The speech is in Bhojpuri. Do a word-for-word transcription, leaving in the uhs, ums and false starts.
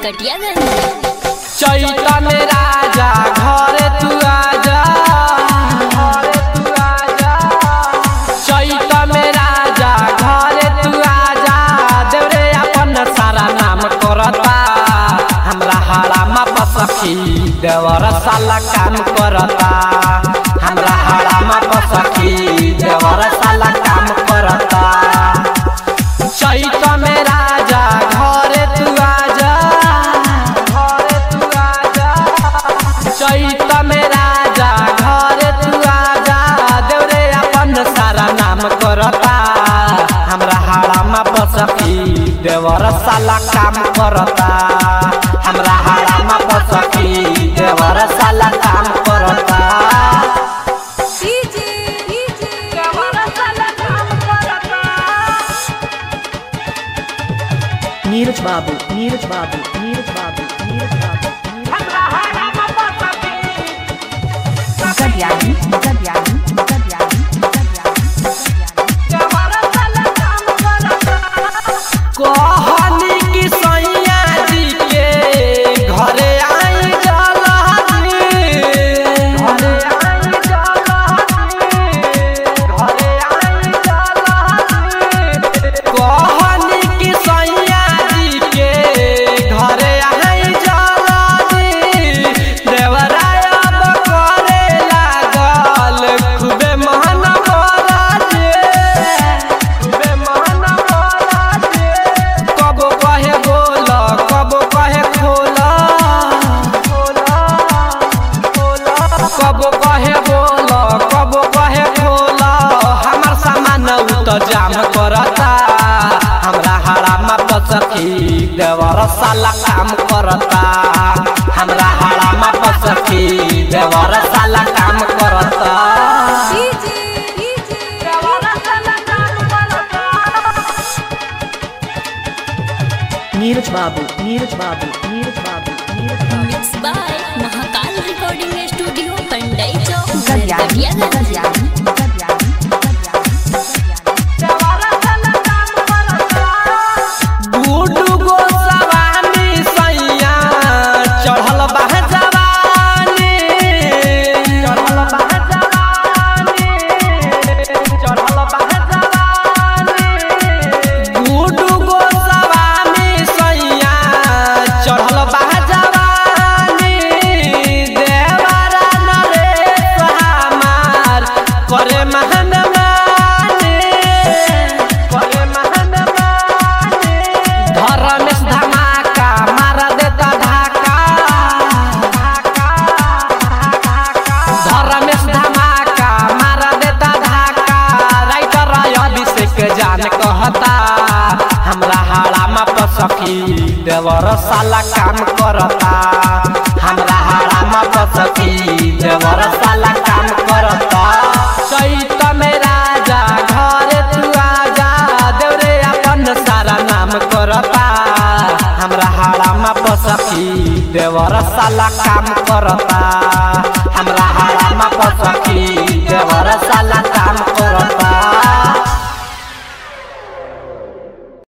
नरकटियागंज। चैता में राजा घरे तू आजा, घरे तू आजा। चैता में राजा घरे तू आजा, देवरे अपन सारा नाम करता। हमरा हरामा पसखी देवर साला काम करता। हमरा हरामा पसखी देवर साला काम करता। चैता में राजा घरे तू आजा, घरे तू आजा। चैता में राजा घरे तू आजा, देवरे अपन सारा नाम करता। हमरा हरामा पसखी देवर साला काम करता। हमरा हरामा पसखी देवर साला काम करता। नीरज बाबू, नीरज बाबू, नीरज बाबू, नीरज बाबू। Gadiani, Gadiani, Gadiani, कहनी कि सैया जी के घरे आई जलहनी, घरे आई जलहनी, घरे आई जलहनी। कहनी कि सैया जी के घरे आई जलहनी, देवराय अब करे लागल खूबे महन मराजे, खूबे महन मराजे। कब कहे बोल कब कहे खोला, खोला, खोला। कब कहे बोल कब कहे खोला, हमार सामान उ तो जाम करता। हमरा हरामा पसखी देवर साला काम करता। हमरा हरामा पसखी देवर साला काम करता। नीरज बाबू, नीरज बाबू, नीरज बाबू, नीरज बाबू। Mix by Mahakal recording studio Pandai Chowk Gadiani, Narkatiaganj. Gadiani, Gadiani, Guddu Goswami सैया चढ़ल बा जवानी, चढ़ल बा जवानी, चढ़ल बा जवानी। गुडू गोस्वामी सैया चढ़ल बा जवानी, देवरा नरेश हमार करे महन माने, करे महन माने। धरमेश धमाका मारा देता ढाका, धरमेश धमाका मारा देता ढाका। राइटर अभिषेक जान कहता, हमरा हरामा पसखी देवर साला काम करता। हमरा हरामा पसखी देवर साला काम करता। चैता में राजा घरे तू आजा, देवरे अपन सारा नाम करता। हमरा हरामा पसखी देवर साला काम करता। हमरा हरामा पसखी देवर साला काम